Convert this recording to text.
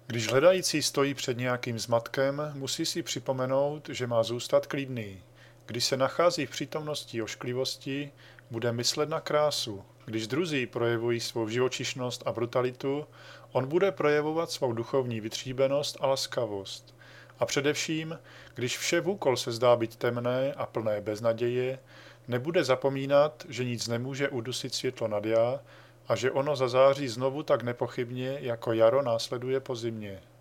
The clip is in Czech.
Když hledající stojí před nějakým zmatkem, musí si připomenout, že má zůstat klidný. Když se nachází v přítomnosti ošklivosti, bude myslet na krásu. Když druzí projevují svou živočišnost a brutalitu, on bude projevovat svou duchovní vytříbenost a laskavost. A především, když vše vůkol se zdá být temné a plné beznaděje, nebude zapomínat, že nic nemůže udusit světlo nad já a že ono zazáří znovu tak nepochybně, jako jaro následuje po zimě.